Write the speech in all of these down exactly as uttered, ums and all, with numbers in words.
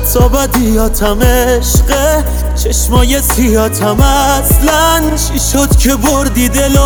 تو بدیاتم عشقه، چشمای سیاتم اصلاً چی شد که بردی دلو؟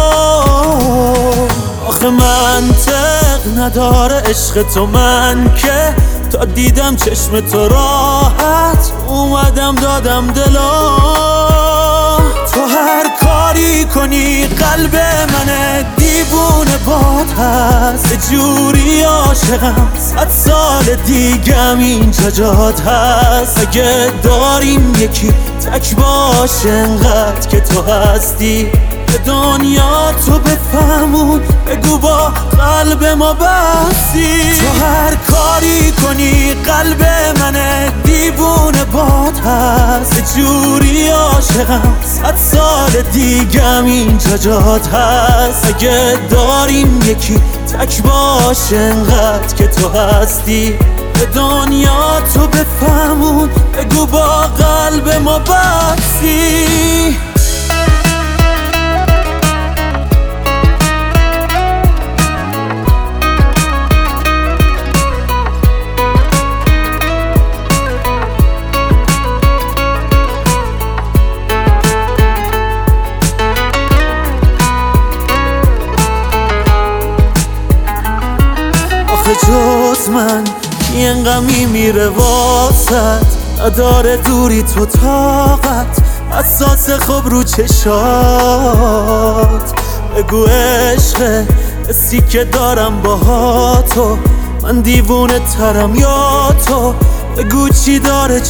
آخه منطق نداره عشق تو، من که تا دیدم چشم تو راحت اومدم دادم دلو. تو هر کاری کنی قلب من دیوونه باد هست، جوری عاشقم صد سال دیگم اینجا جات هست. اگه داریم یکی تک باش انقدر که تو هستی، به دنیا تو بفهمون بگو با قلب ما بستی. تو هر کاری کنی قلب من دیوونه باد هست، جوری عاشقم صد سال دیگم اینجا جات هست. اگه داریم یکی تک باش انقدر که تو هستی، به دنیا تو بفهمون بگو با قلب ما بستی. جز من کی انقدر میمیره واسد، نداره دوری تو طاقت، حساس خوب رو چشات. بگو عشقه حسی که دارم با تو، من دیوونه ترم یا تو؟ بگو چی داره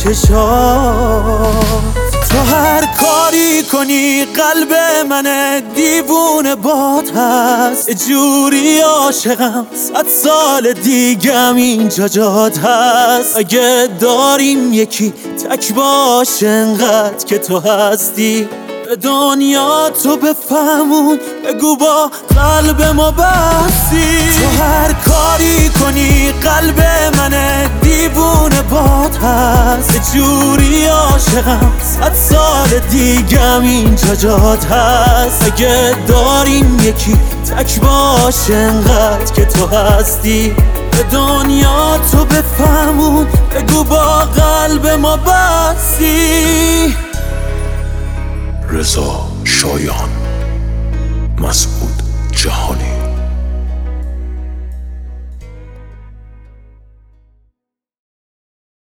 چشات؟ تو هر کاری کنی قلب من دیوونه باد هست، جوری عاشقم صد سال دیگم اینجا جات هست. اگه داریم یکی تک باش انقدر که تو هستی، به دنیا تو بفهمون بگو با قلب ما بستی. تو هر کاری کنی قلب من دیوونه باد هست، جوری عاشقم صد سال دیگم اینجا جات هست. اگه داریم یکی تک باش انقدر که تو هستی، به دنیا تو بفهمون بگو با قلب ما بستی. رضا شایان، مسعود جهانی.